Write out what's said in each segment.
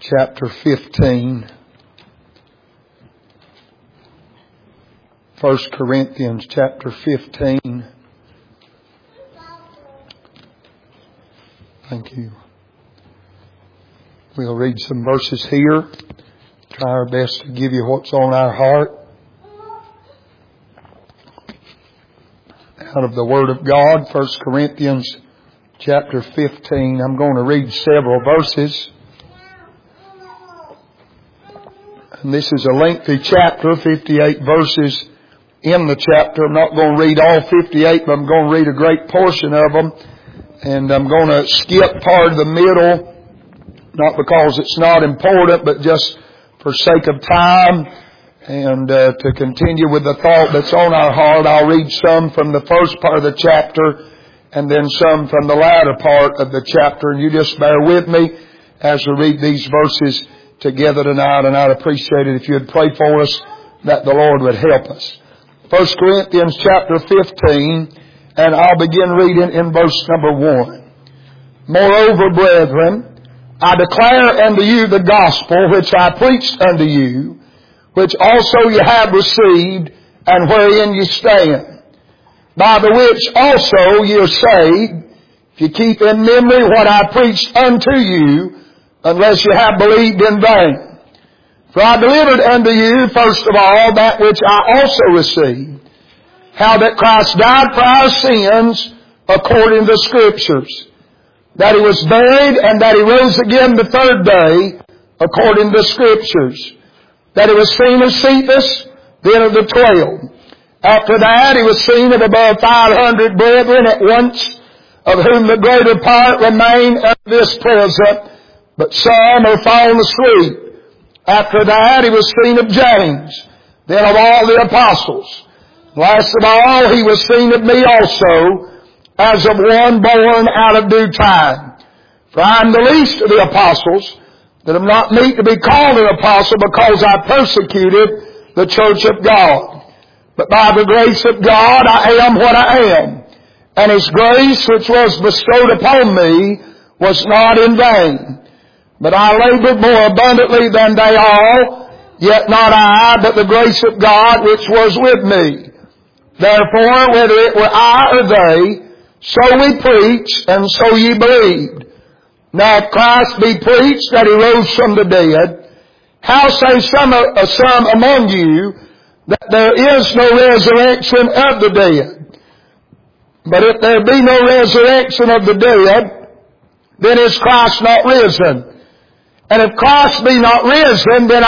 chapter 15. 1 Corinthians chapter 15. Thank you. We'll read some verses here. Try our best to give you what's on our heart. Out of the Word of God, 1 Corinthians chapter 15. I'm going to read several verses. And this is a lengthy chapter, 58 verses in the chapter. I'm not going to read all 58, but I'm going to read a great portion of them. And I'm going to skip part of the middle, not because it's not important, but just for sake of time. And to continue with the thought that's on our heart, I'll read some from the first part of the chapter and then some from the latter part of the chapter. And you just bear with me as we read these verses together tonight, and I'd appreciate it if you'd pray for us that the Lord would help us. 1 Corinthians chapter 15, and I'll begin reading in verse number 1. Moreover, brethren, I declare unto you the gospel which I preached unto you, which also you have received, and wherein you stand, by the which also ye are saved, if you keep in memory what I preached unto you, unless you have believed in vain. For I delivered unto you, first of all, that which I also received, how that Christ died for our sins according to the Scriptures, that He was buried, and that He rose again the third day according to the Scriptures, that He was seen of Cephas, then of the 12. After that He was seen of above 500 brethren at once, of whom the greater part remain unto this present, but some are fallen asleep. After that He was seen of James, then of all the apostles. Last of all He was seen of me also, as of one born out of due time. For I am the least of the apostles, that am not meet to be called an apostle, because I persecuted the church of God. But by the grace of God I am what I am, and His grace which was bestowed upon me was not in vain. But I labored more abundantly than they all, yet not I, but the grace of God which was with me. Therefore, whether it were I or they, so we preach, and so ye believed. Now if Christ be preached that He rose from the dead, how say some among you that there is no resurrection of the dead? But if there be no resurrection of the dead, then is Christ not risen? And if Christ be not risen, then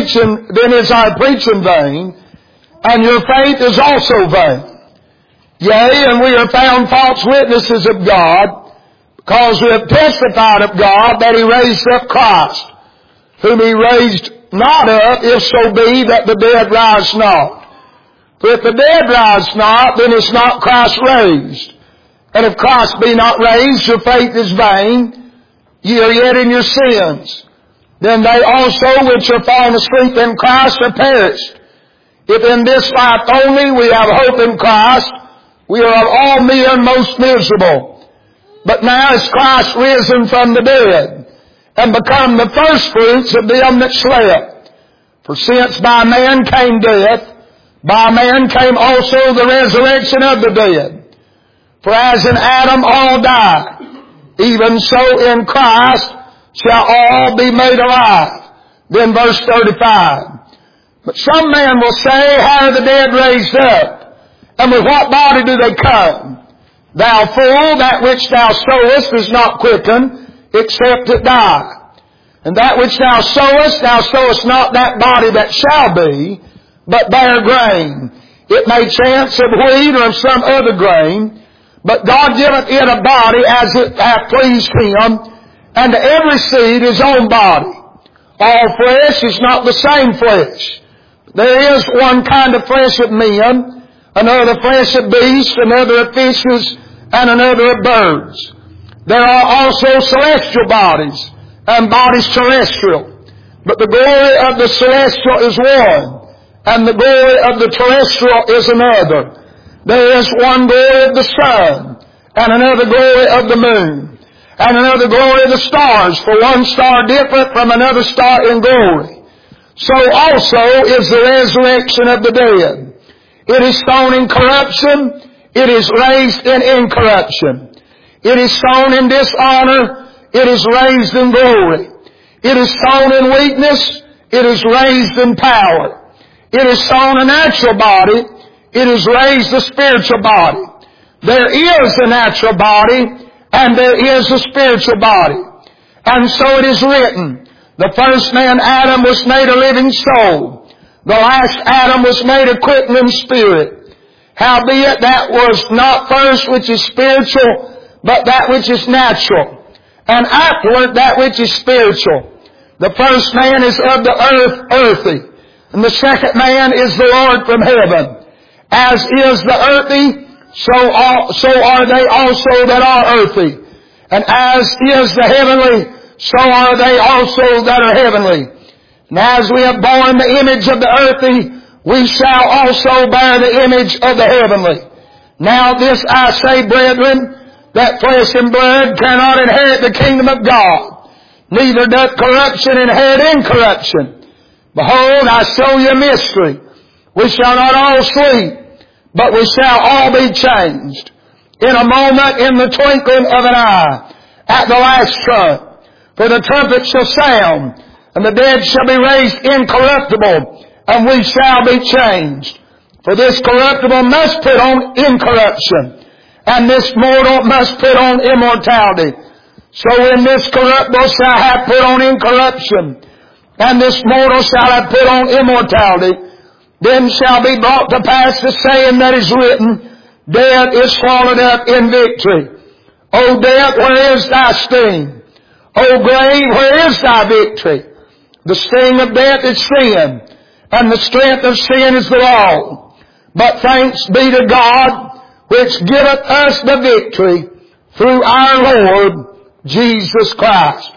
is our preaching vain, and your faith is also vain. Yea, and we are found false witnesses of God, because we have testified of God that He raised up Christ, whom He raised not up, if so be that the dead rise not. For if the dead rise not, then is not Christ raised. And if Christ be not raised, your faith is vain, ye are yet in your sins. Then they also which are fallen asleep in Christ are perished. If in this life only we have hope in Christ, we are of all men most miserable. But now is Christ risen from the dead, and become the firstfruits of them that slept. For since by man came death, by man came also the resurrection of the dead. For as in Adam all die, even so in Christ shall all be made alive. Then verse 35. But some man will say, how are the dead raised up? And with what body do they come? Thou fool, that which thou sowest is not quickened, except it die. And that which thou sowest not that body that shall be, but bare grain. It may chance of wheat or of some other grain, but God giveth it a body as it hath pleased Him, and to every seed his own body. All flesh is not the same flesh. There is one kind of flesh of men, another flesh of beasts, another of fishes, and another of birds. There are also celestial bodies, and bodies terrestrial. But the glory of the celestial is one, and the glory of the terrestrial is another. There is one glory of the sun, and another glory of the moon, and another glory of the stars, for one star different from another star in glory. So also is the resurrection of the dead. It is sown in corruption, it is raised in incorruption. It is sown in dishonor, it is raised in glory. It is sown in weakness, it is raised in power. It is sown a natural body, it is raised a spiritual body. There is a natural body, and there is a spiritual body. And so it is written, the first man, Adam, was made a living soul. The last Adam was made a quickening spirit. Howbeit that was not first which is spiritual, but that which is natural, and afterward that which is spiritual. The first man is of the earth, earthy, and the second man is the Lord from heaven. As is the earthy, so are they also that are earthy. And as is the heavenly, so are they also that are heavenly. And as we have borne the image of the earthy, we shall also bear the image of the heavenly. Now this I say, brethren, that flesh and blood cannot inherit the kingdom of God, neither doth corruption inherit incorruption. Behold, I show you a mystery. We shall not all sleep, but we shall all be changed. In a moment, in the twinkling of an eye, at the last trump. For the trumpet shall sound, and the dead shall be raised incorruptible, and we shall be changed. For this corruptible must put on incorruption, and this mortal must put on immortality. So when this corruptible shall have put on incorruption, and this mortal shall have put on immortality, then shall be brought to pass the saying that is written, death is swallowed up in victory. O death, where is thy sting? O grave, where is thy victory? The sting of death is sin, and the strength of sin is the law. But thanks be to God, which giveth us the victory through our Lord Jesus Christ.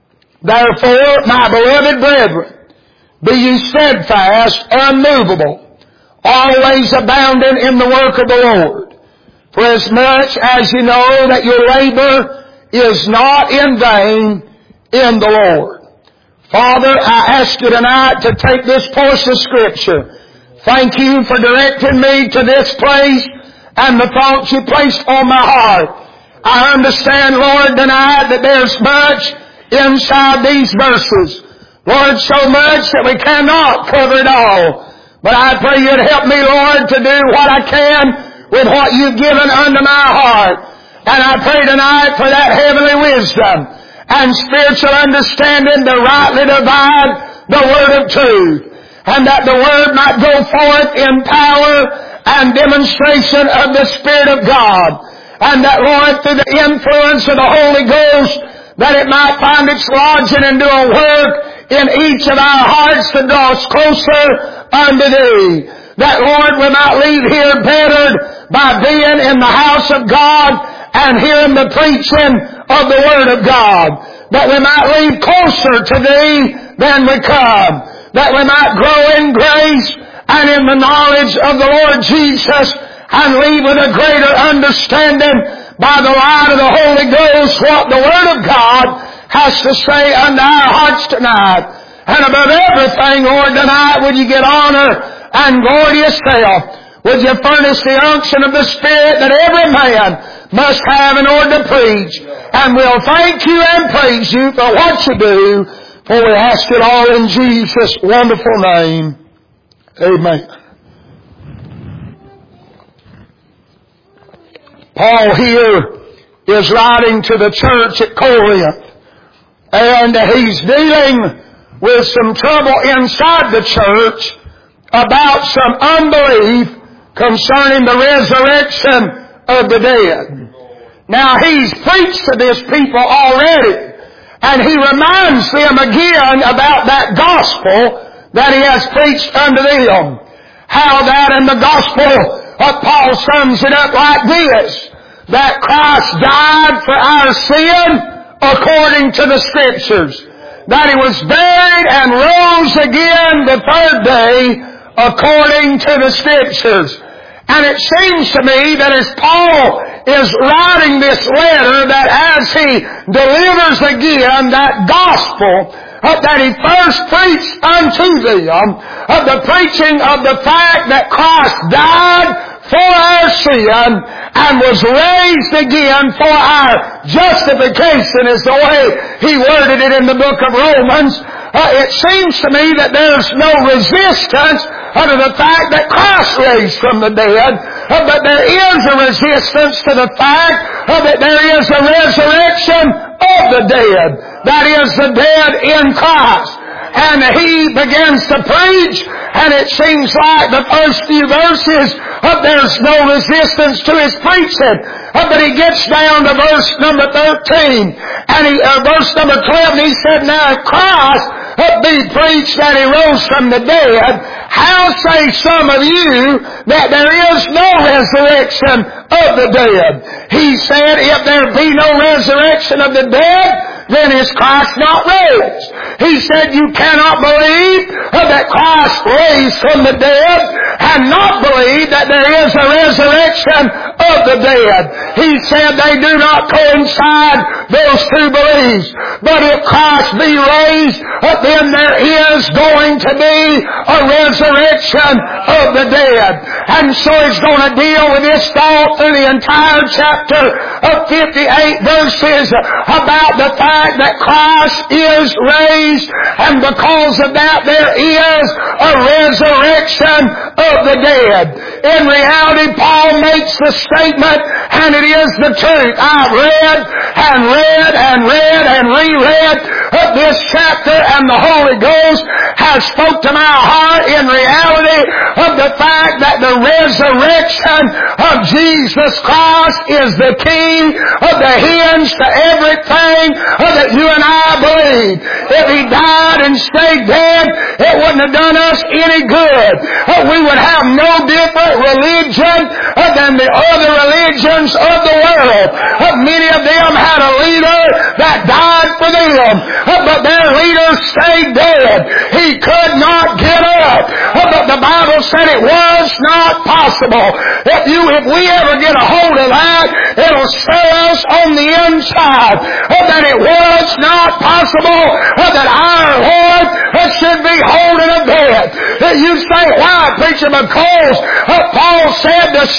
Therefore, my beloved brethren, be ye steadfast, unmovable, always abounding in the work of the Lord. For as much as you know that your labor is not in vain in the Lord. Father, I ask you tonight to take this portion of Scripture. Thank you for directing me to this place and the thoughts you placed on my heart. I understand, Lord, tonight that there's much inside these verses. Lord, so much that we cannot cover it all. But I pray you'd help me, Lord, to do what I can with what you've given unto my heart. And I pray tonight for that heavenly wisdom and spiritual understanding to rightly divide the word of truth. And that the word might go forth in power and demonstration of the Spirit of God. And that, Lord, through the influence of the Holy Ghost, that it might find its lodging and do a work in each of our hearts to draw us closer unto Thee. That, Lord, we might leave here bettered by being in the house of God and hearing the preaching of the Word of God. That we might leave closer to Thee than we come. That we might grow in grace and in the knowledge of the Lord Jesus, and leave with a greater understanding by the light of the Holy Ghost what the Word of God has to say unto our hearts tonight. And above everything, Lord, tonight, would you get honor and glory to yourself? Would you furnish the unction of the Spirit that every man must have in order to preach? And we'll thank you and praise you for what you do, for we ask it all in Jesus' wonderful name. Amen. Paul here is writing to the church at Corinth, and he's dealing with some trouble inside the church about some unbelief concerning the resurrection of the dead. Now, he's preached to this people already, and he reminds them again about that gospel that he has preached unto them. How that in the gospel, Paul sums it up like this, that Christ died for our sin according to the Scriptures, that He was buried and rose again the third day according to the Scriptures. And it seems to me that as Paul is writing this letter that as he delivers again that gospel that he first preached unto them, the preaching of the fact that Christ died for our sin and was raised again for our justification is the way he worded it in the book of Romans. It seems to me that there's no resistance to the fact that Christ raised from the dead, but there is a resistance to the fact that there is a resurrection of the dead. That is the dead in Christ. And he begins to preach, and it seems like the first few verses, there's no resistance to his preaching. But he gets down to verse number 13, and verse number 12, and he said, Now if Christ be preached that he rose from the dead, how say some of you that there is no resurrection of the dead? He said, if there be no resurrection of the dead, then is Christ not raised? He said, you cannot believe that Christ raised from the dead and not believe that there is a resurrection of the dead. He said they do not coincide, those two beliefs. But if Christ be raised, then there is going to be a resurrection of the dead. And so he's going to deal with this thought through the entire chapter of 58 verses about the fact that Christ is raised, and because of that there is a resurrection of the dead. In reality, Paul makes the statement, and it is the truth. I've read and read and read and reread this chapter, and the Holy Ghost has spoke to my heart in reality of the fact that the resurrection of Jesus Christ is the key of the hinge to everything that you and I believe. If he died and stayed dead, it wouldn't have done us any good. We would have no different religion than the other religions of the world. Many of them had a leader that died for them, but their leader stayed dead. He could not get up. But the Bible said it was not possible. If we ever get a hold of that, it'll stir us on the inside that it was not possible that our Lord should be holding a bed. You say, why, preacher? Because Paul said the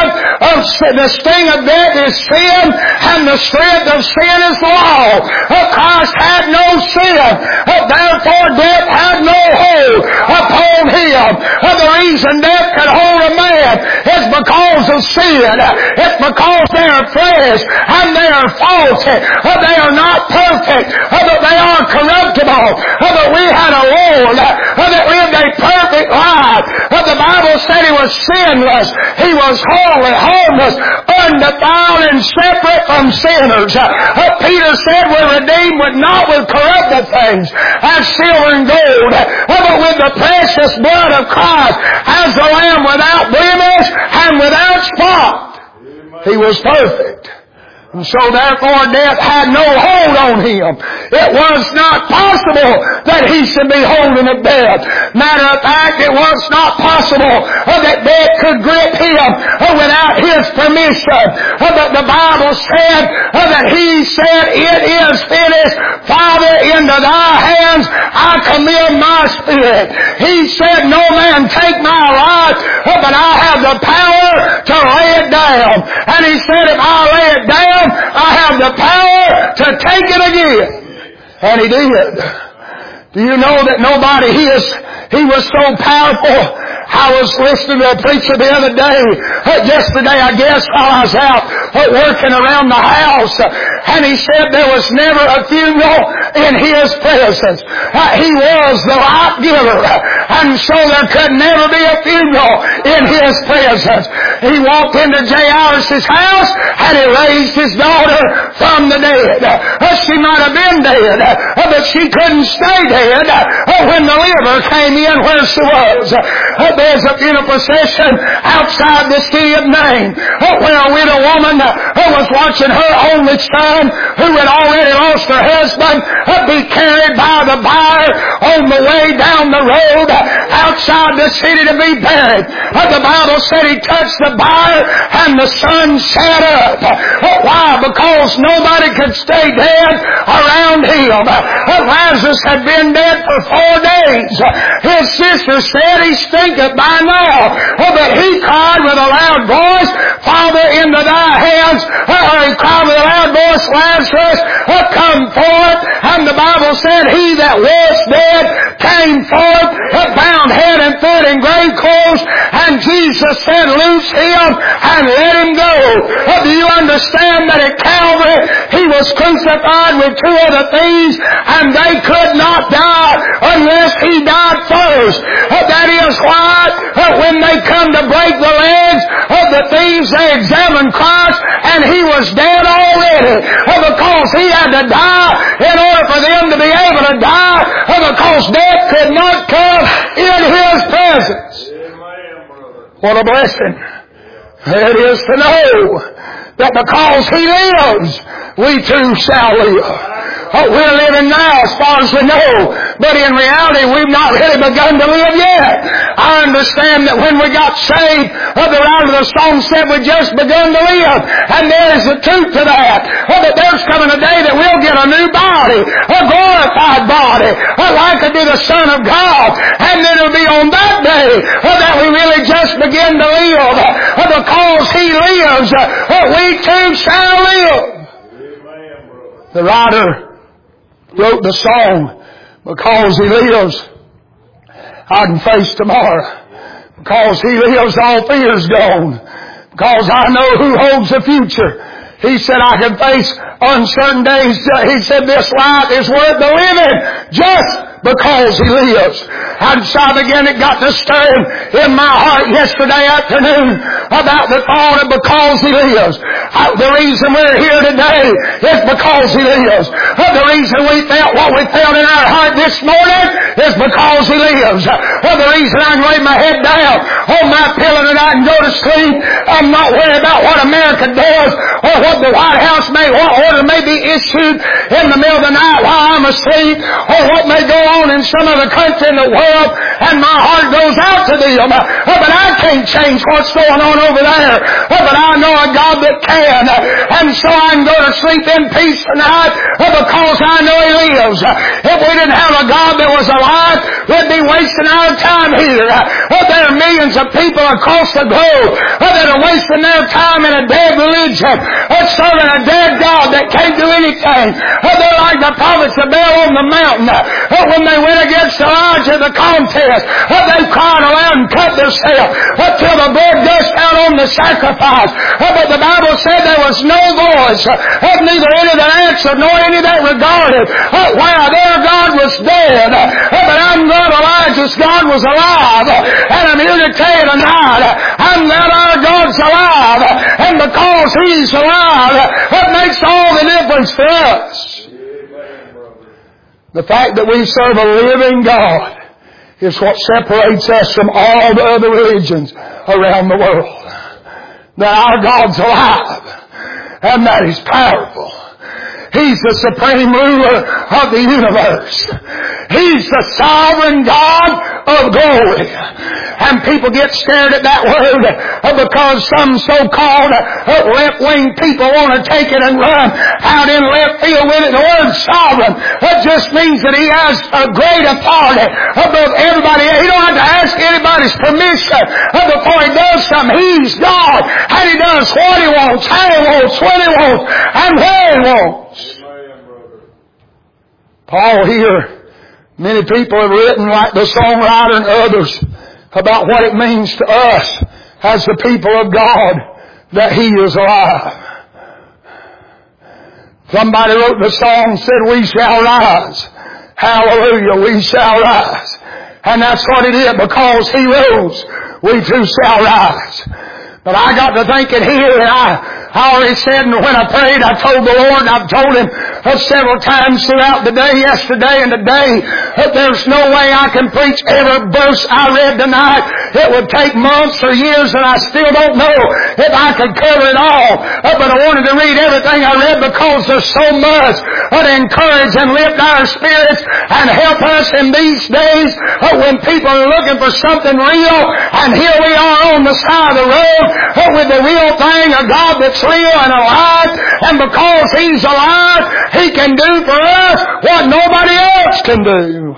sting of death is sin, and the strength of sin is law. Christ had no sin, therefore death had no hold upon him. The reason death could hold a man is because of sin. It's because they are flesh and they are faulty. They are not perfect, but they are corruptible. But we had a Lord that lived a perfect life. The Bible said he was sinless. He was holy, homeless, undefiled, and separate from sinners. Peter said we're redeemed not with corruptible things as silver and gold, but with the precious blood of Christ as the Lamb without blemish and without spot. He was perfect. And so therefore death had no hold on him. It was not possible that he should be holding a death. Matter of fact, it was not possible that death could grip him without his permission. But the Bible said that he said, it is finished. Father, into thy hands I commend my spirit. He said, no man take my life, but I have the power to lay it down. And he said, if I lay it down, I have the power to take it again. And he did. Do you know that he was so powerful? I was listening to a preacher the other day, yesterday I guess, while I was out working around the house, and he said there was never a funeral in his presence. He was the life giver, and so there could never be a funeral in his presence. He walked into Jairus' house and he raised his daughter from the dead. She might have been dead, but she couldn't stay dead when the liver came in where she was. There's a funeral procession outside the city of Nain where a widow woman was watching her only son, who had already lost her husband, be carried by the bier on the way down the road out outside the city to be buried. The Bible said he touched the bier and the sun sat up. Why? Because nobody could stay dead around him. Lazarus had been dead for 4 days. His sister said he stinketh by now. But he cried with a loud voice, Father, into thy hands. He cried with a loud voice, Lazarus, come forth. And the Bible said he that was dead came forth, bound head and foot in grave clothes. And Jesus said, loose him and let him go. Do you understand that at Calvary he was crucified with 2 other thieves and they could not die unless he died first? That is why when they come to break the legs of the thieves, they examined Christ and he was dead already, because he had to die in order for them to be able to die, because death could not come in his presence. What a blessing it is to know that because he lives, we too shall live. We're living now as far as we know, but in reality we've not really begun to live yet. I understand that when we got saved, the writer of the song said we just begun to live, and there is the truth to that. But there's coming a day that we'll get a new body, a glorified body, like unto the Son of God, and then it'll be on that day that we really just begin to live. Because he lives, we too shall live. The writer wrote the song, because he lives, I can face tomorrow. Because he lives, all fear's gone. Because I know who holds the future. He said, I can face uncertain days. He said, this life is worth the living just because he lives. And so again, it got to stirring in my heart yesterday afternoon about the thought of because he lives. The reason we're here today is because he lives. The reason we felt what we felt in our heart this morning is because he lives. The reason I can lay my head down on my pillow tonight and go to sleep, I'm not worried about what America does or what the White House what order may be issued in the middle of the night while I'm asleep, or what may go on in some other country in the world, and my heart goes out to them. But I can't change what's going on over there. But I know a God that can. And so I can go to sleep in peace tonight because I know he lives. If we didn't have a God that was alive, we'd be wasting our time here. There are millions of people across the globe that are wasting their time in a dead religion, serving a dead God that can't do anything. They're like the prophets of Baal on the mountain. When they went against Elijah the contest, they cried aloud and cut themselves until the blood gushed out on the sacrifice. But the Bible said there was no voice, neither any that answered nor any that regarded. Wow, their God was dead. But I'm glad Elijah's God was alive. And I'm here to tell you tonight, I'm glad our God's alive. And because he's alive, that makes all the difference for us. The fact that we serve a living God is what separates us from all the other religions around the world. That our God's alive and that he's powerful. He's the supreme ruler of the universe. He's the sovereign God of glory. And people get scared at that word because some so-called left-wing people want to take it and run out in left field with it. The word sovereign just means that he has a great authority above everybody. He don't have to ask anybody's permission before he does something. He's God, and he does what he wants, how he wants, when he wants, and where he wants. Paul here, many people have written, like the songwriter and others, about what it means to us as the people of God that he is alive. Somebody wrote the song, said, we shall rise. Hallelujah, we shall rise. And that's what it is, because he rose, we too shall rise. But I got to thinking here, and I already said, and when I prayed, I told the Lord, and I've told him several times throughout the day, yesterday and today, that there's no way I can preach every verse I read tonight It would take months or years, and I still don't know if I could cover it all. But I wanted to read everything I read because there's so much to encourage and lift our spirits and help us in these days when people are looking for something real, and here we are on the side of the road with the real thing, a God that's real and alive, and because He's alive, He can do for us what nobody else can do.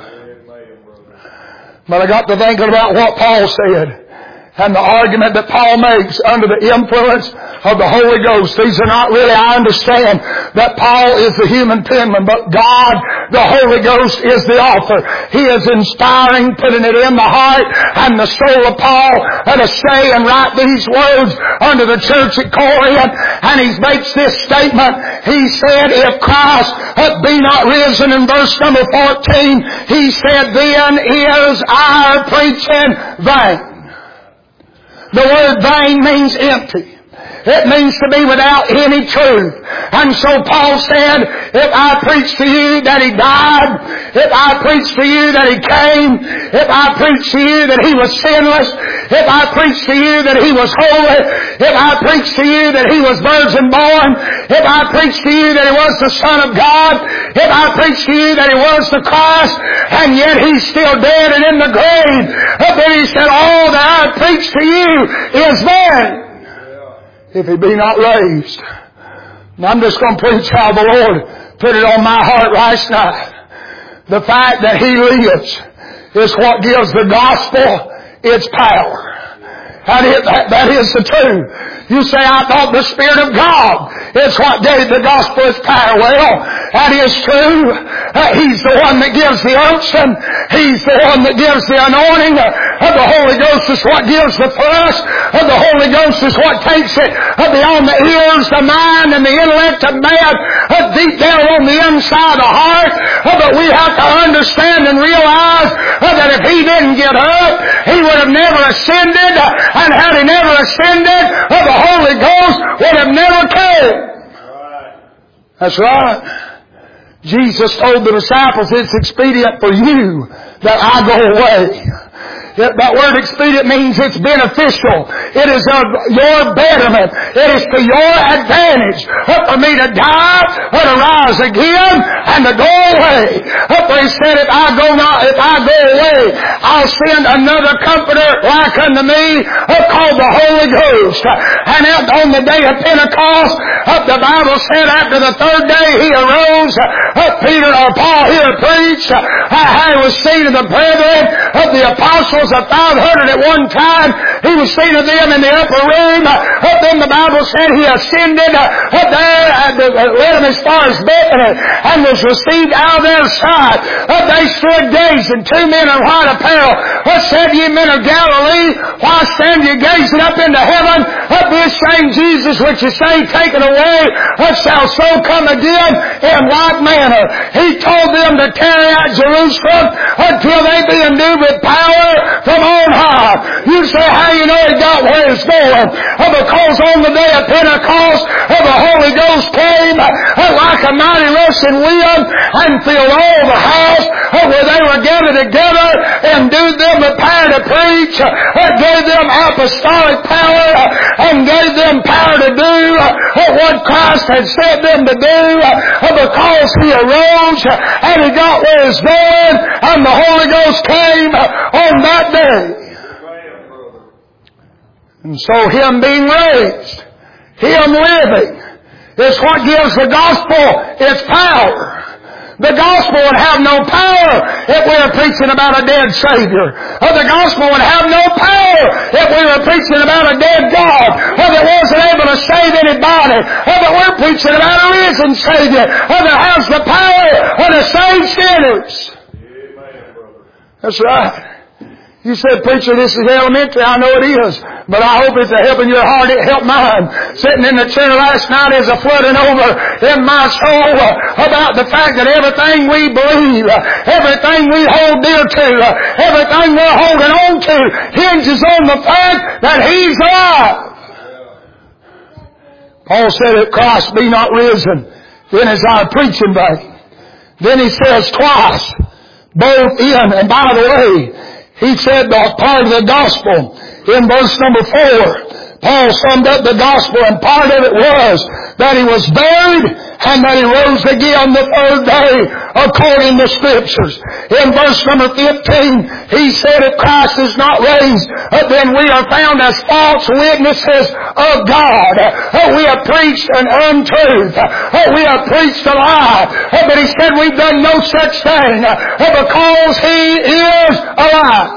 But I got to thinking about what Paul said and the argument that Paul makes under the influence of the Holy Ghost. These are not really, I understand that Paul is the human penman, but God, the Holy Ghost, is the author. He is inspiring, putting it in the heart and the soul of Paul to say and write these words unto the church at Corinth. And he makes this statement. He said, if Christ be not risen, in verse number 14, he said, then is our preaching vain. The word vain means empty. It means to be without any truth. And so Paul said, if I preach to you that He died, if I preach to you that He came, if I preach to you that He was sinless, if I preach to you that He was holy, if I preach to you that He was virgin born, if I preach to you that He was the Son of God, if I preach to you that He was the Christ, and yet He's still dead and in the grave, then He said, all that I preach to you is vain, if He be not raised. And I'm just going to preach how the Lord put it on my heart last night. The fact that He lives is what gives the gospel its power. That is the truth. You say, I thought the Spirit of God is what gave the gospel its power. Well, that is true. He's the one that gives the unction. He's the one that gives the anointing. The Holy Ghost is what gives the thrust. The Holy Ghost is what takes it beyond the ears, the mind, and the intellect of man, deep down on the inside of the heart. But we have to understand and realize that if He didn't get up, He would have never ascended. And had He never ascended, the Holy Ghost would have never came. That's right. Jesus told the disciples, it's expedient for you that I go away. That word expedient means it's beneficial. It is of your betterment. It is to your advantage for me to die, to rise again, and to go away. For He said, if I go away, I'll send another comforter like unto me, called the Holy Ghost. And on the day of Pentecost, the Bible said after the third day He arose. Paul here preached how He was seen of the brethren of the apostles of 500 at one time. He was seen of them in the upper room. Then the Bible said He ascended there and led them as far as Bethany and was received out of their sight. They stood gazing. Two men in white apparel. What said ye men of Galilee? Why stand ye gazing up into heaven? This same Jesus which you say taken away shall so come again in like manner. He told them to carry out Jerusalem until they be endued with power from on high. You say, how you know He got where He's going? Because on the day of Pentecost, the Holy Ghost came like a mighty rushing wind and filled all the house where they were gathered together, endued them with power to preach, gave them apostolic power, and gave them power to do what Christ had sent them to do, because He arose and He got where He's going, and the Holy Ghost came on that day. And so Him being raised, Him living, is what gives the gospel its power. The gospel would have no power if we were preaching about a dead Savior. The gospel would have no power if we were preaching about a dead God that wasn't able to save anybody. But we're preaching about a risen Savior that has the power to save sinners. That's right. You said, preacher, this is elementary. I know it is. But I hope it's a help in your heart. It helped mine. Sitting in the chair last night is a flooding over in my soul about the fact that everything we believe, everything we hold dear to, everything we're holding on to hinges on the fact that He's alive. Paul said, if Christ be not risen, then is our preaching vain. Then he says twice, both in, and by the way, He said the part of the gospel in verse number 4. Paul summed up the gospel, and part of it was that He was buried and that He rose again the third day according to Scriptures. In verse number 15, he said, if Christ is not raised, then we are found as false witnesses of God. We have preached an untruth. We have preached a lie. But he said we've done no such thing because He is alive.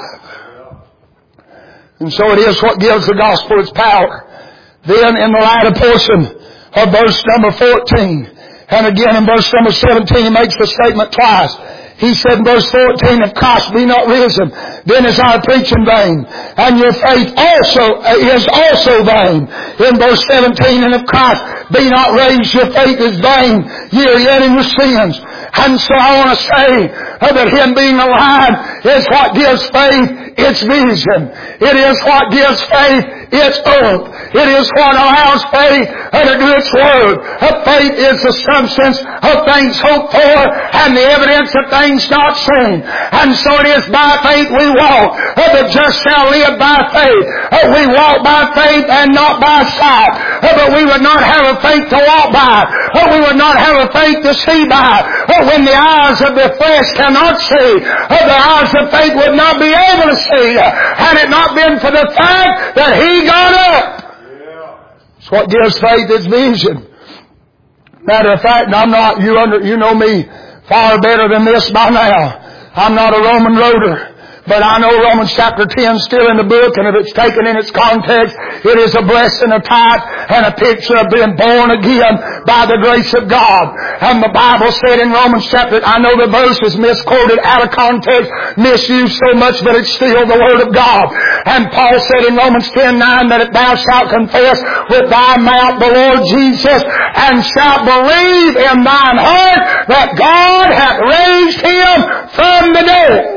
And so it is what gives the gospel its power. Then in the latter portion of verse number 14, and again in verse number 17, he makes the statement twice. He said in verse 14, if Christ be not risen, then is our preaching vain, and your faith is also vain. In verse 17, and if Christ be not raised, your faith is vain, ye are yet in your sins. And so I want to say that Him being alive is what gives faith its vision. It is what gives faith its hope. It is what allows faith to do its work. Faith is the substance of things hoped for and the evidence of things not seen. And so it is by faith we walk. The just shall live by faith. We walk by faith and not by sight. But we would not have a faith to walk by. We would not have a faith to see by. When the eyes of the flesh cannot see, the eyes of faith would not be able to see, had it not been for the fact that He got up. It's what gives faith its vision. Matter of fact, I'm not, you know me far better than this by now. I'm not a Roman roader. But I know Romans chapter 10 still in the book, and if it's taken in its context, it is a blessing, a type, and a picture of being born again by the grace of God. And the Bible said in Romans chapter, I know the verse is misquoted out of context, misused so much, but it's still the Word of God. And Paul said in Romans 10:9 that if thou shalt confess with thy mouth the Lord Jesus, and shalt believe in thine heart that God hath raised Him from the dead.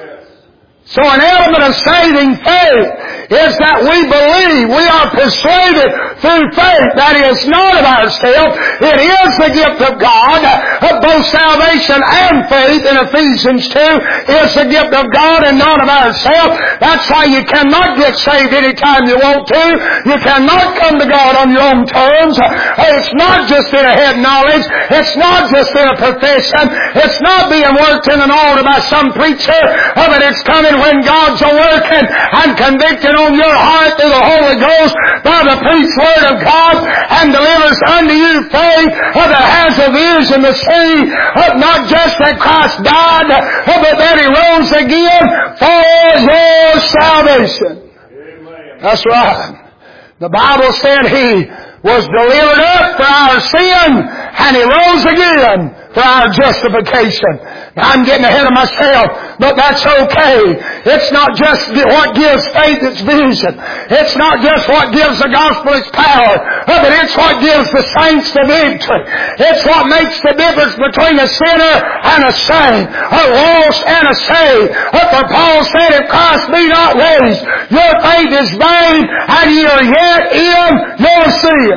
So an element of saving faith is that we believe, we are persuaded through faith. That is not of ourselves. It is the gift of God. Both salvation and faith in Ephesians 2 is the gift of God and not of ourselves. That's why you cannot get saved anytime you want to. You cannot come to God on your own terms. It's not just in a head knowledge. It's not just in a profession. It's not being worked in an altar by some preacher. But it's coming when God's a-working and convicting on your heart through the Holy Ghost by the preached Word of God, and delivers unto you faith that has a vision to see not just that Christ died, but that He rose again for your salvation. Amen. That's right. The Bible said He was delivered up for our sin, and He rose again for our justification. Now, I'm getting ahead of myself, but that's okay. It's not just what gives faith its vision. It's not just what gives the gospel its power, but it's what gives the saints the victory. It's what makes the difference between a sinner and a saint, a lost and a saved. For Paul said, if Christ be not raised, your faith is vain, and ye are yet in your sin.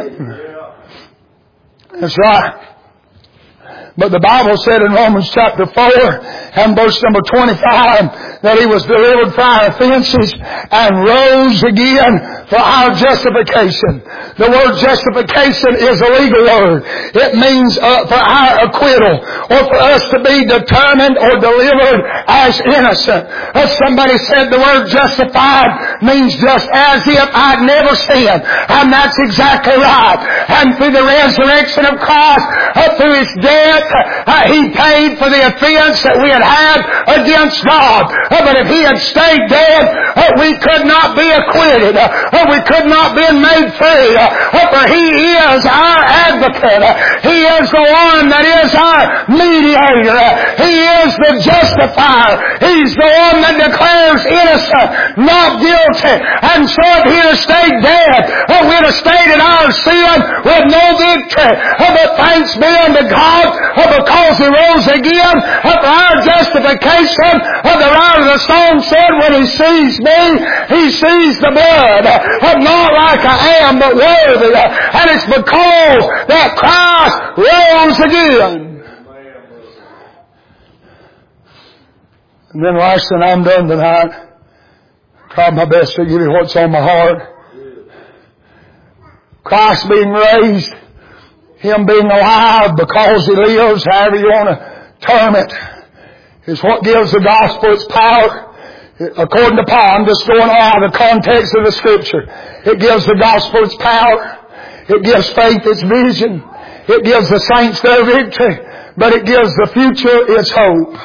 That's right. But the Bible said in Romans chapter 4 and verse number 25 that He was delivered for our offenses and rose again for our justification. The word justification is a legal word. It means for our acquittal, or for us to be determined or delivered as innocent. Somebody said the word justified means just as if I'd never sinned. And that's exactly right. And through the resurrection of Christ, through His death, He paid for the offense that we had against God. But if He had stayed dead, we could not be acquitted. We could not be made free. For He is our advocate. He is the one that is our mediator. He is the justifier. He's the one that declares innocent, not guilty. And so if He had stayed dead, we'd have stayed in our sin with no victory. But thanks be unto God, because He rose again for our justification. The writer of the song said, when He sees me, He sees the blood. Not like I am, but worthy. And it's because that Christ rose again. And then last thing I'm done tonight, Try my best to give you what's on my heart. Christ being raised, Him being alive because He lives, however you want to term it, is what gives the gospel its power. According to Paul, I'm just going out of the context of the Scripture. It gives the gospel its power. It gives faith its vision. It gives the saints their victory. But it gives the future its hope.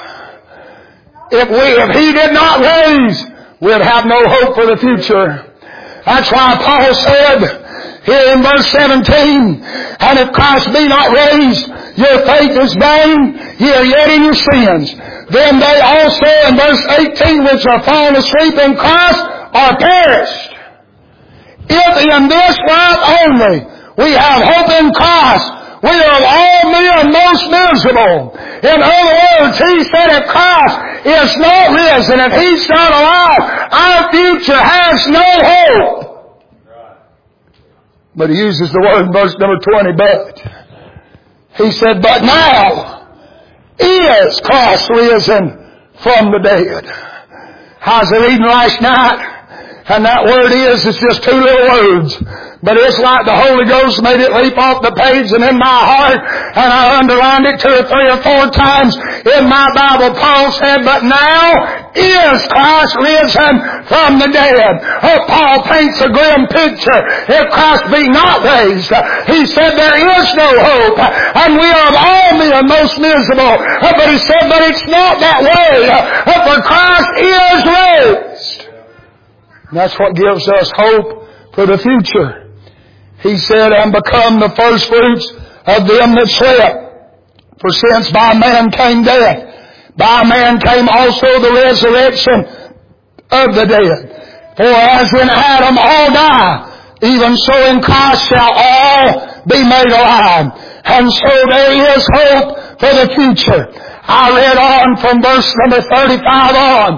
If He did not raise, we'd have no hope for the future. That's why Paul said here in verse 17, and if Christ be not raised, your faith is vain, ye are yet in your sins. Then they also, in verse 18, which are fallen asleep in Christ, are perished. If in this life only we have hope in Christ, we are of all men most miserable. In other words, he said if Christ is not risen, if He's not alive, our future has no hope. But he uses the word in verse number 20, but. He said, but now is Christ risen from the dead. I was reading last night, and that word is just two little words. But it's like the Holy Ghost made it leap off the page and in my heart, and I underlined it 2 or 3 or 4 times in my Bible. Paul said, but now is Christ risen from the dead. Oh, Paul paints a grim picture. If Christ be not raised, he said there is no hope, and we are of all men most miserable. But he said, but it's not that way, for Christ is raised. And that's what gives us hope for the future. He said, and become the first fruits of them that slept. For since by man came death, by man came also the resurrection of the dead. For as in Adam all die, even so in Christ shall all be made alive. And so there is hope for the future. I read on from verse number 35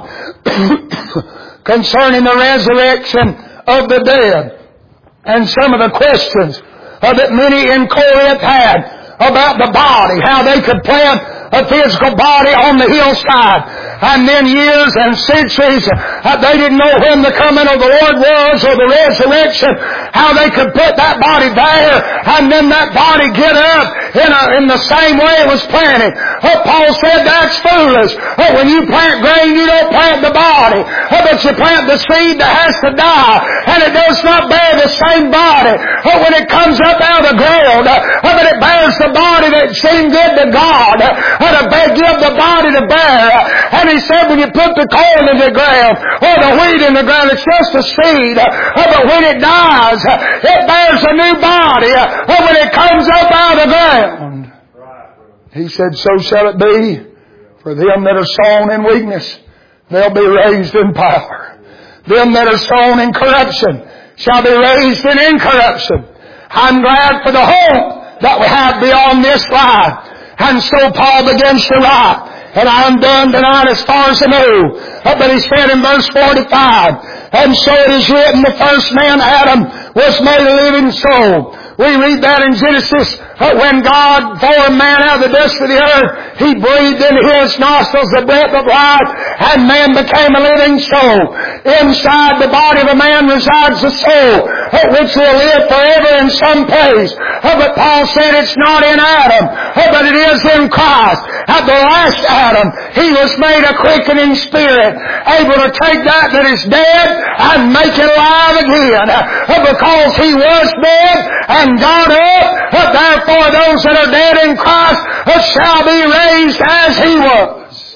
on concerning the resurrection of the dead. And some of the questions that many in Corinth had about the body, how they could plant a physical body on the hillside. And then years and centuries, they didn't know when the coming of the Lord was or the resurrection, how they could put that body there and then that body get up in the same way it was planted. Paul said that's foolish. When you plant grain, you don't plant the body, but you plant the seed that has to die, and it does not bear the same body when it comes up out of the ground, but it bears the body that seemed good to God, to give the body to bear. And he said when you put the corn in the ground or the wheat in the ground, it's just a seed, but when it dies, it bears a new body when it comes up out of the ground. He said, so shall it be for them that are sown in weakness. They'll be raised in power. Them that are sown in corruption shall be raised in incorruption. I'm glad for the hope that we have beyond this life. And so Paul begins to write. And I'm done tonight as far as I know. But he said in verse 45, and so it is written, the first man, Adam, was made a living soul. We read that in Genesis, when God formed man out of the dust of the earth, He breathed into his nostrils the breath of life, and man became a living soul. Inside the body of a man resides the soul, which will live forever in some place. But Paul said it's not in Adam, but it is in Christ. At the last Adam, he was made a quickening spirit, able to take that is dead and make it alive again. Because he was dead and got up, therefore those that are dead in Christ shall be raised as he was.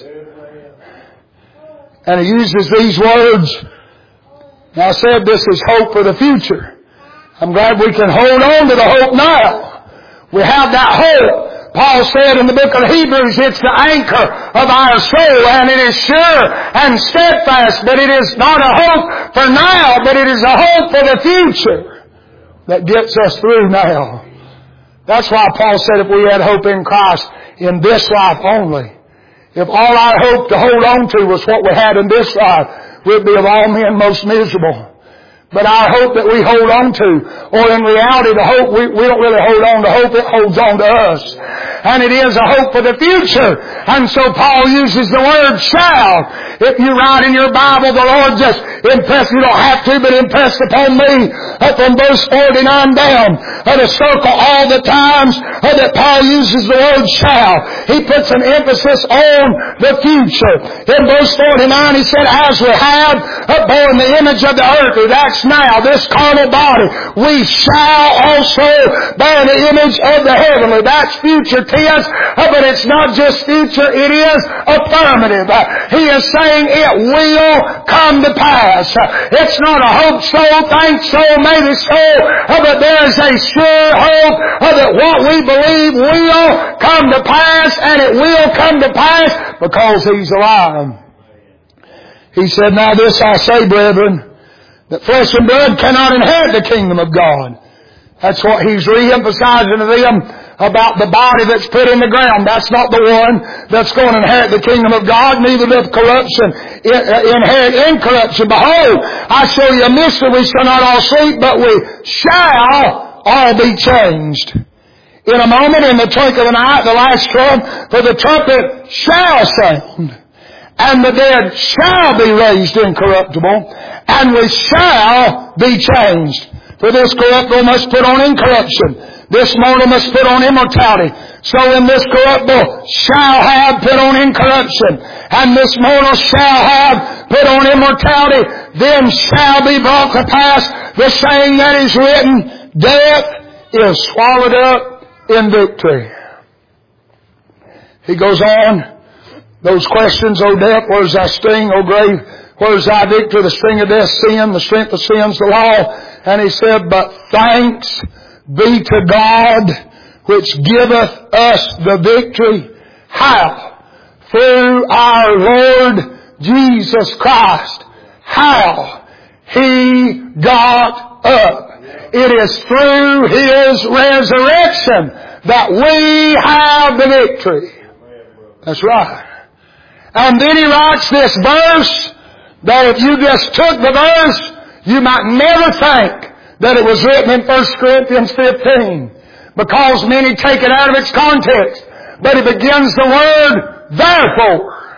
And he uses these words. Now I said this is hope for the future. I'm glad we can hold on to the hope now. We have that hope. Paul said in the book of Hebrews, it's the anchor of our soul, and it is sure and steadfast, but it is not a hope for now, but it is a hope for the future that gets us through now. That's why Paul said if we had hope in Christ in this life only, if all our hope to hold on to was what we had in this life, we'd be of all men most miserable. but our hope that we hold on to. Or in reality, the hope, we don't really hold on to hope, it holds on to us. And it is a hope for the future. And so Paul uses the word shall. If you write in your Bible, the Lord just impressed, you don't have to, but impressed upon me from verse 49 down to circle all the times that Paul uses the word shall. He puts an emphasis on the future. In verse 49 he said, as we have borne the image of the earthly, that's now, this carnal body, we shall also bear the image of the heavenly. That's future tense, but it's not just future, it is affirmative. He is saying it will come to pass. It's not a hope so, think so, maybe so, but there is a sure hope that what we believe will come to pass, and it will come to pass because He's alive. He said, now this I say, brethren, that flesh and blood cannot inherit the kingdom of God. That's what he's re-emphasizing to them about the body that's put in the ground. That's not the one that's going to inherit the kingdom of God, neither doth corruption inherit incorruption. Behold, I show you a mystery, we shall not all sleep, but we shall all be changed. In a moment, in the twinkling of an eye, the last trump, for the trumpet shall sound, and the dead shall be raised incorruptible, and we shall be changed. For this corruptible must put on incorruption, this mortal must put on immortality. So in this corruptible shall have put on incorruption, and this mortal shall have put on immortality. Then shall be brought to pass the saying that is written, death is swallowed up in victory. He goes on, those questions, O death, where's thy sting? O grave, where's thy victory? The sting of death, sin, the strength of sin's the law. And he said, but thanks be to God, which giveth us the victory. How? Through our Lord Jesus Christ. How? He got up. It is through His resurrection that we have the victory. That's right. And then he writes this verse, that if you just took the verse, you might never think that it was written in 1 Corinthians 15, because many take it out of its context. But it begins the word, therefore,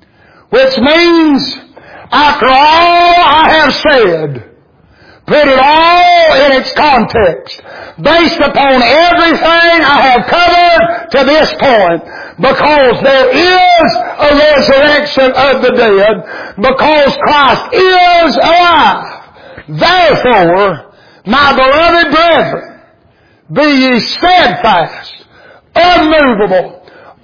which means, after all I have said, put it all in its context, based upon everything I have covered to this point, because there is a resurrection of the dead, because Christ is alive. Therefore, my beloved brethren, be ye steadfast, unmovable,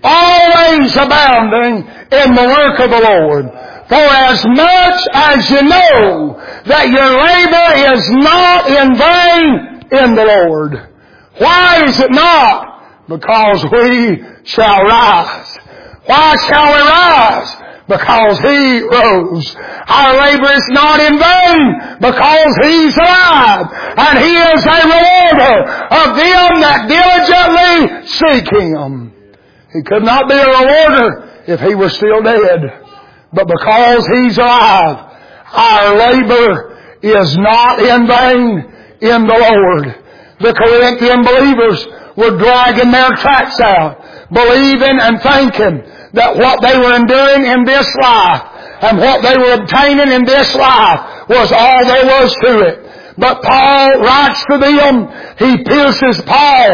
always abounding in the work of the Lord. For as much as you know that your labor is not in vain in the Lord. Why is it not? Because we shall rise. Why shall we rise? Because He rose. Our labor is not in vain, because He's alive. And He is a rewarder of them that diligently seek Him. He could not be a rewarder if He were still dead. But because He's alive, our labor is not in vain in the Lord. The Corinthian believers were dragging their tracks out, believing and thinking that what they were enduring in this life and what they were obtaining in this life was all there was to it. But Paul writes to them, he pierces Paul.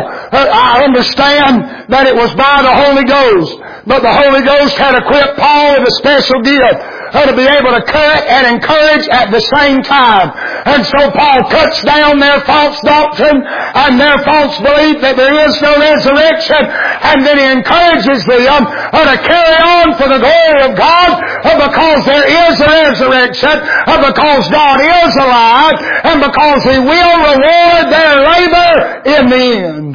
I understand that it was by the Holy Ghost, but the Holy Ghost had equipped Paul with a special gift to be able to cut and encourage at the same time. And so Paul cuts down their false doctrine and their false belief that there is no resurrection, and then he encourages them to carry on for the glory of God, because there is a resurrection, because God is alive, and because He will reward their labor in the end.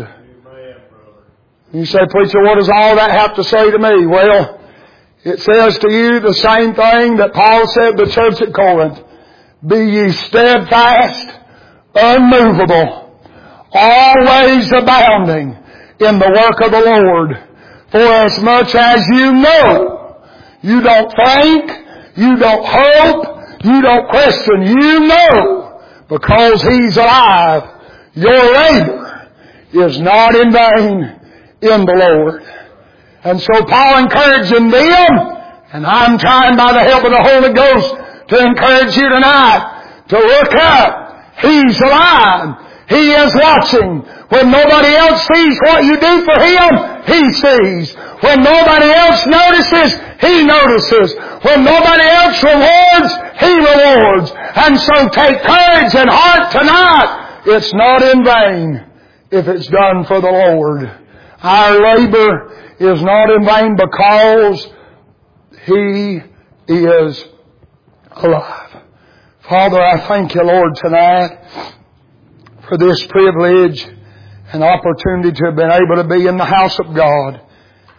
You say, preacher, what does all that have to say to me? Well, it says to you the same thing that Paul said to the church at Corinth. Be ye steadfast, unmovable, always abounding in the work of the Lord. For as much as you know, you don't think, you don't hope, you don't question, you know, because He's alive, your labor is not in vain in the Lord. And so Paul encouraging them, and I'm trying by the help of the Holy Ghost to encourage you tonight to look up. He's alive. He is watching. When nobody else sees what you do for Him, He sees. When nobody else notices, He notices. When nobody else rewards, He rewards. And so take courage and heart tonight. It's not in vain if it's done for the Lord. Our labor is not in vain because He is alive. Father, I thank You, Lord, tonight for this privilege and opportunity to have been able to be in the house of God.